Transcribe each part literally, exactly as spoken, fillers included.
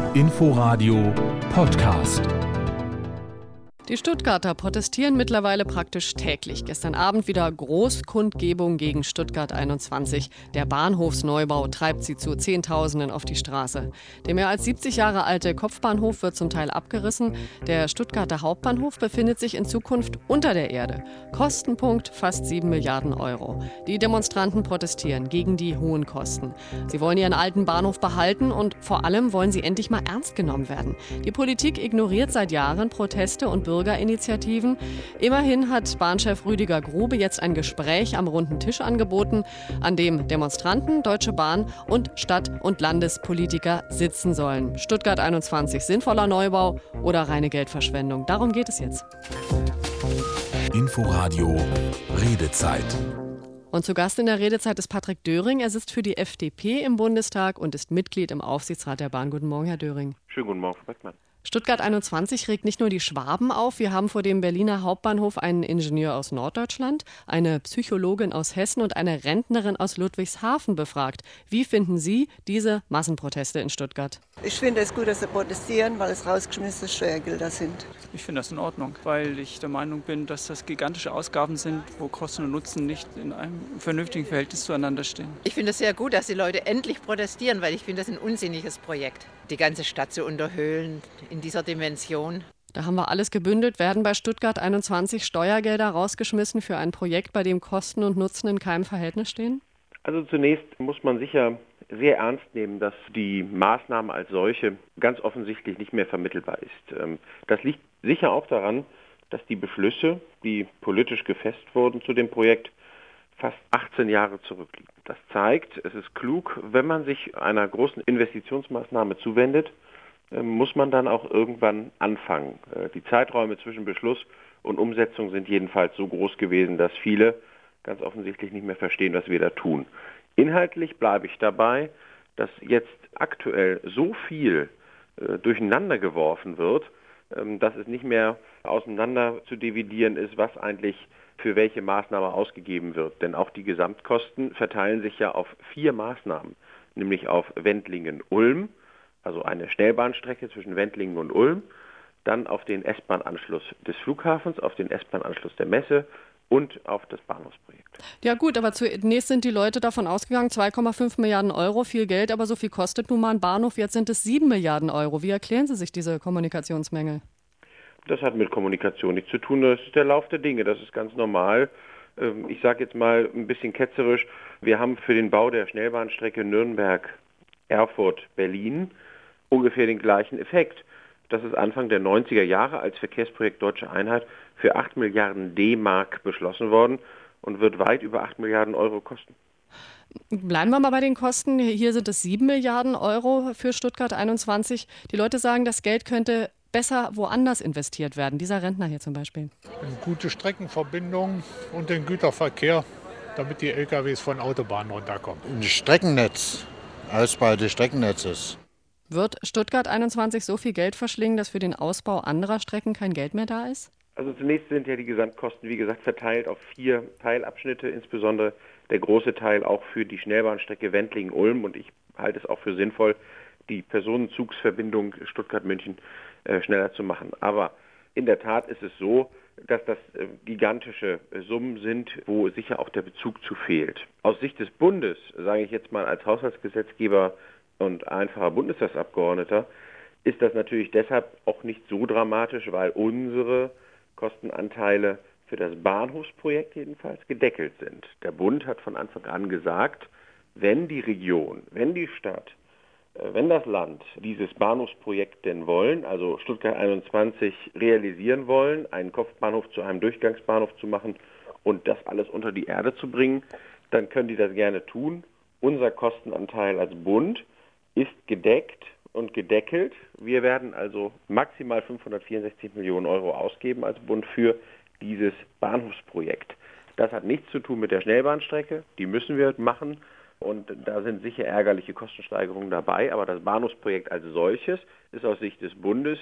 Inforadio Podcast. Die Stuttgarter protestieren mittlerweile praktisch täglich. Gestern Abend wieder Großkundgebung gegen Stuttgart einundzwanzig. Der Bahnhofsneubau treibt sie zu Zehntausenden auf die Straße. Der mehr als siebzig Jahre alte Kopfbahnhof wird zum Teil abgerissen. Der Stuttgarter Hauptbahnhof befindet sich in Zukunft unter der Erde. Kostenpunkt fast sieben Milliarden Euro. Die Demonstranten protestieren gegen die hohen Kosten. Sie wollen ihren alten Bahnhof behalten und vor allem wollen sie endlich mal ernst genommen werden. Die Politik ignoriert seit Jahren Proteste und Bürger Bürgerinitiativen. Immerhin hat Bahnchef Rüdiger Grube jetzt ein Gespräch am runden Tisch angeboten, an dem Demonstranten, Deutsche Bahn und Stadt- und Landespolitiker sitzen sollen. Stuttgart einundzwanzig, sinnvoller Neubau oder reine Geldverschwendung? Darum geht es jetzt. Inforadio Redezeit. Und zu Gast in der Redezeit ist Patrick Döring. Er sitzt für die F D P im Bundestag und ist Mitglied im Aufsichtsrat der Bahn. Guten Morgen, Herr Döring. Schönen guten Morgen, Frau Beckmann. Stuttgart einundzwanzig regt nicht nur die Schwaben auf. Wir haben vor dem Berliner Hauptbahnhof einen Ingenieur aus Norddeutschland, eine Psychologin aus Hessen und eine Rentnerin aus Ludwigshafen befragt. Wie finden Sie diese Massenproteste in Stuttgart? Ich finde es gut, dass sie protestieren, weil es rausgeschmissene Steuergelder sind. Ich finde das in Ordnung, weil ich der Meinung bin, dass das gigantische Ausgaben sind, wo Kosten und Nutzen nicht in einem vernünftigen Verhältnis zueinander stehen. Ich finde es sehr gut, dass die Leute endlich protestieren, weil ich finde das ein unsinniges Projekt, die ganze Stadt zu unterhöhlen in dieser Dimension. Da haben wir alles gebündelt. Werden bei Stuttgart einundzwanzig Steuergelder rausgeschmissen für ein Projekt, bei dem Kosten und Nutzen in keinem Verhältnis stehen? Also zunächst muss man sicher sehr ernst nehmen, dass die Maßnahme als solche ganz offensichtlich nicht mehr vermittelbar ist. Das liegt sicher auch daran, dass die Beschlüsse, die politisch gefasst wurden zu dem Projekt, fast achtzehn Jahre zurückliegen. Das zeigt, es ist klug, wenn man sich einer großen Investitionsmaßnahme zuwendet, muss man dann auch irgendwann anfangen. Die Zeiträume zwischen Beschluss und Umsetzung sind jedenfalls so groß gewesen, dass viele ganz offensichtlich nicht mehr verstehen, was wir da tun. Inhaltlich bleibe ich dabei, dass jetzt aktuell so viel äh, durcheinander geworfen wird, ähm, dass es nicht mehr auseinander zu dividieren ist, was eigentlich für welche Maßnahme ausgegeben wird. Denn auch die Gesamtkosten verteilen sich ja auf vier Maßnahmen, nämlich auf Wendlingen-Ulm, also eine Schnellbahnstrecke zwischen Wendlingen und Ulm, dann auf den S-Bahn-Anschluss des Flughafens, auf den S-Bahn-Anschluss der Messe und auf das Bahnhofsprojekt. Ja gut, aber zunächst sind die Leute davon ausgegangen, zwei Komma fünf Milliarden Euro, viel Geld, aber so viel kostet nun mal ein Bahnhof. Jetzt sind es sieben Milliarden Euro. Wie erklären Sie sich diese Kommunikationsmängel? Das hat mit Kommunikation nichts zu tun. Das ist der Lauf der Dinge. Das ist ganz normal. Ich sage jetzt mal ein bisschen ketzerisch, wir haben für den Bau der Schnellbahnstrecke Nürnberg-Erfurt-Berlin ungefähr den gleichen Effekt. Das ist Anfang der neunziger Jahre als Verkehrsprojekt Deutsche Einheit für acht Milliarden D-Mark beschlossen worden und wird weit über acht Milliarden Euro kosten. Bleiben wir mal bei den Kosten. Hier sind es sieben Milliarden Euro für Stuttgart einundzwanzig. Die Leute sagen, das Geld könnte besser woanders investiert werden. Dieser Rentner hier zum Beispiel. In gute Streckenverbindungen und den Güterverkehr, damit die L K Ws von Autobahnen runterkommen. Ein Streckennetz, Ausbau des Streckennetzes. Wird Stuttgart einundzwanzig so viel Geld verschlingen, dass für den Ausbau anderer Strecken kein Geld mehr da ist? Also zunächst sind ja die Gesamtkosten, wie gesagt, verteilt auf vier Teilabschnitte, insbesondere der große Teil auch für die Schnellbahnstrecke Wendlingen-Ulm. Und ich halte es auch für sinnvoll, die Personenzugsverbindung Stuttgart-München äh, schneller zu machen. Aber in der Tat ist es so, dass das äh, gigantische äh, Summen sind, wo sicher auch der Bezug zu fehlt. Aus Sicht des Bundes, sage ich jetzt mal als Haushaltsgesetzgeber und einfacher Bundestagsabgeordneter, ist das natürlich deshalb auch nicht so dramatisch, weil unsere Kostenanteile für das Bahnhofsprojekt jedenfalls gedeckelt sind. Der Bund hat von Anfang an gesagt, wenn die Region, wenn die Stadt, wenn das Land dieses Bahnhofsprojekt denn wollen, also Stuttgart einundzwanzig realisieren wollen, einen Kopfbahnhof zu einem Durchgangsbahnhof zu machen und das alles unter die Erde zu bringen, dann können die das gerne tun. Unser Kostenanteil als Bund ist gedeckt und gedeckelt. Wir werden also maximal fünfhundertvierundsechzig Millionen Euro ausgeben als Bund für dieses Bahnhofsprojekt. Das hat nichts zu tun mit der Schnellbahnstrecke, die müssen wir machen und da sind sicher ärgerliche Kostensteigerungen dabei, aber das Bahnhofsprojekt als solches ist aus Sicht des Bundes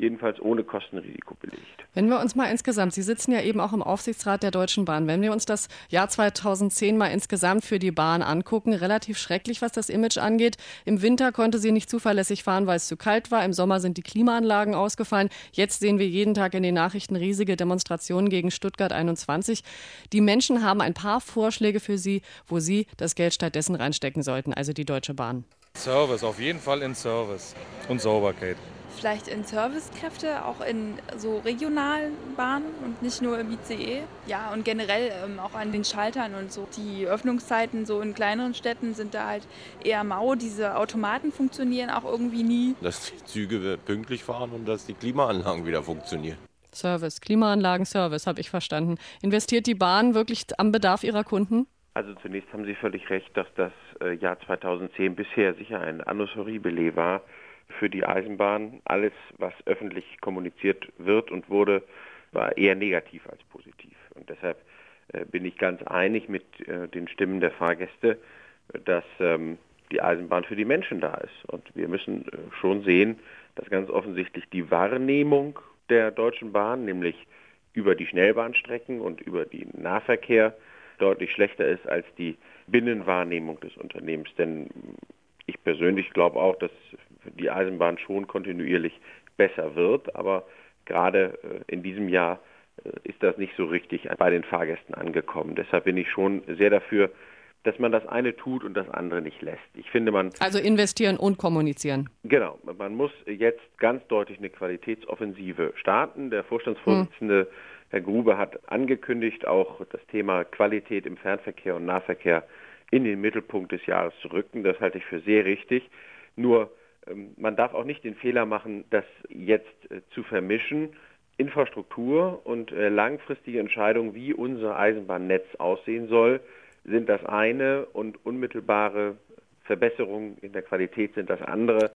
jedenfalls ohne Kostenrisiko belegt. Wenn wir uns mal insgesamt, Sie sitzen ja eben auch im Aufsichtsrat der Deutschen Bahn, wenn wir uns das Jahr zweitausendzehn mal insgesamt für die Bahn angucken, relativ schrecklich, was das Image angeht. Im Winter konnte sie nicht zuverlässig fahren, weil es zu kalt war. Im Sommer sind die Klimaanlagen ausgefallen. Jetzt sehen wir jeden Tag in den Nachrichten riesige Demonstrationen gegen Stuttgart einundzwanzig. Die Menschen haben ein paar Vorschläge für Sie, wo Sie das Geld stattdessen reinstecken sollten, also die Deutsche Bahn. Service, auf jeden Fall in Service und Sauberkeit. Vielleicht in Servicekräfte, auch in so regionalen Bahnen und nicht nur im I C E. Ja, und generell ähm, auch an den Schaltern und so. Die Öffnungszeiten so in kleineren Städten sind da halt eher mau. Diese Automaten funktionieren auch irgendwie nie. Dass die Züge pünktlich fahren und dass die Klimaanlagen wieder funktionieren. Service, Klimaanlagen, Service, habe ich verstanden. Investiert die Bahn wirklich am Bedarf ihrer Kunden? Also zunächst haben Sie völlig recht, dass das äh, Jahr zweitausendzehn bisher sicher ein Annus horribile war für die Eisenbahn. Alles, was öffentlich kommuniziert wird und wurde, war eher negativ als positiv. Und deshalb äh, bin ich ganz einig mit äh, den Stimmen der Fahrgäste, dass ähm, die Eisenbahn für die Menschen da ist. Und wir müssen äh, schon sehen, dass ganz offensichtlich die Wahrnehmung der Deutschen Bahn, nämlich über die Schnellbahnstrecken und über den Nahverkehr, deutlich schlechter ist als die Binnenwahrnehmung des Unternehmens. Denn ich persönlich glaube auch, dass die Eisenbahn schon kontinuierlich besser wird, aber gerade in diesem Jahr ist das nicht so richtig bei den Fahrgästen angekommen. Deshalb bin ich schon sehr dafür, dass man das eine tut und das andere nicht lässt. Ich finde, man also investieren und kommunizieren. Genau, man muss jetzt ganz deutlich eine Qualitätsoffensive starten. Der Vorstandsvorsitzende, hm. Herr Grube, hat angekündigt, auch das Thema Qualität im Fernverkehr und Nahverkehr in den Mittelpunkt des Jahres zu rücken. Das halte ich für sehr richtig. Nur ähm, man darf auch nicht den Fehler machen, das jetzt äh, zu vermischen. Infrastruktur und äh, langfristige Entscheidungen, wie unser Eisenbahnnetz aussehen soll, sind das eine und unmittelbare Verbesserungen in der Qualität sind das andere.